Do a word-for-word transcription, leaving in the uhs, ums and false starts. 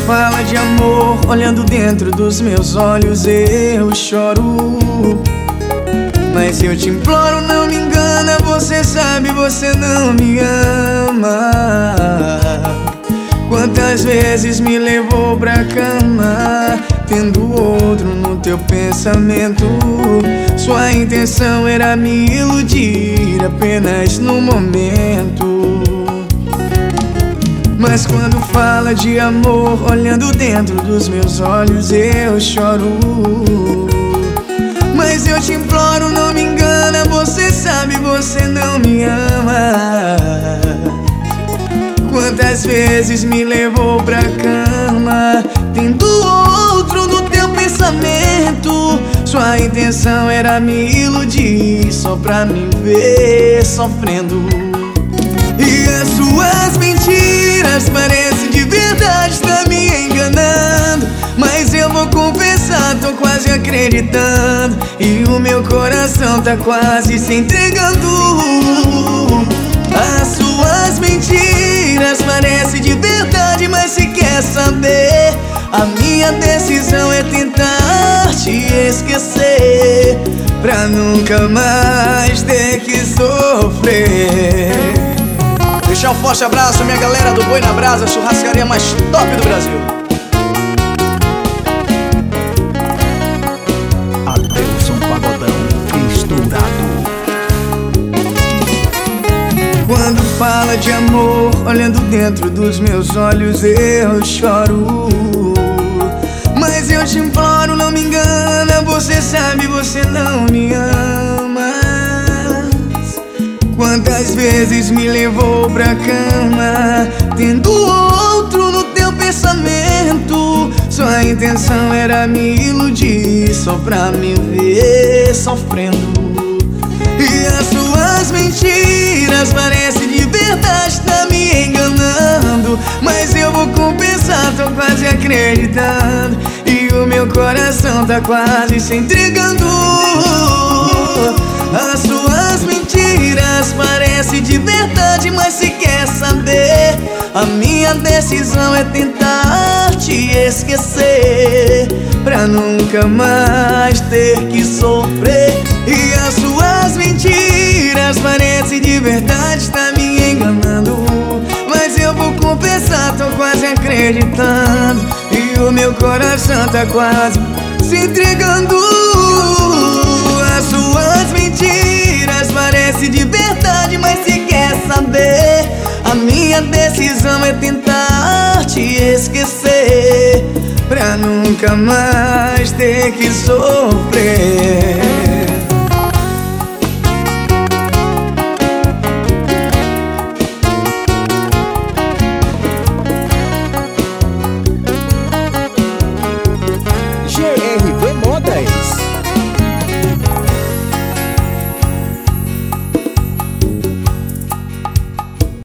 fala de amor, olhando dentro dos meus olhos eu choro. Mas eu te imploro, não me engana, você sabe, você não me ama. Quantas vezes me levou pra cama, tendo outro no teu pensamento. Sua intenção era me iludir apenas no momento. Mas quando fala de amor, olhando dentro dos meus olhos eu choro. Mas eu te imploro, não me engana, você sabe, você não me ama. Quantas vezes me levou pra cama, tendo outro no teu pensamento. Sua intenção era me iludir, só pra me ver sofrendo. E as suas mentiras parecem de verdade, tá me enganando. Mas eu vou confessar, tô quase acreditando. E o meu coração tá quase se entregando. As suas mentiras parecem de verdade, mas se quer saber, a minha decisão é tentar te esquecer, pra nunca mais ter que sofrer. Deixar um forte abraço, minha galera do Boi na Brasa, a churrascaria mais top do Brasil. Adelson Pagodão estourado. Quando fala de amor, olhando dentro dos meus olhos eu choro. Mas eu te imploro, não me engana, você sabe, você não me ama. Quantas vezes me levou pra cama, tendo outro no teu pensamento. Sua intenção era me iludir, só pra me ver sofrendo. E as suas mentiras parecem de verdade, tá me enganando. Mas eu vou compensar, tô quase acreditando. E o meu coração tá quase se entregando. As suas mentiras parecem de verdade, mas se quer saber, a minha decisão é tentar te esquecer, pra nunca mais ter que sofrer. E as suas mentiras parecem de verdade, tá me enganando. Mas eu vou confessar, tô quase acreditando. E o meu coração tá quase se entregando. As suas mentiras parecem de verdade, mas se quer saber, a minha decisão é tentar te esquecer, pra nunca mais ter que sofrer.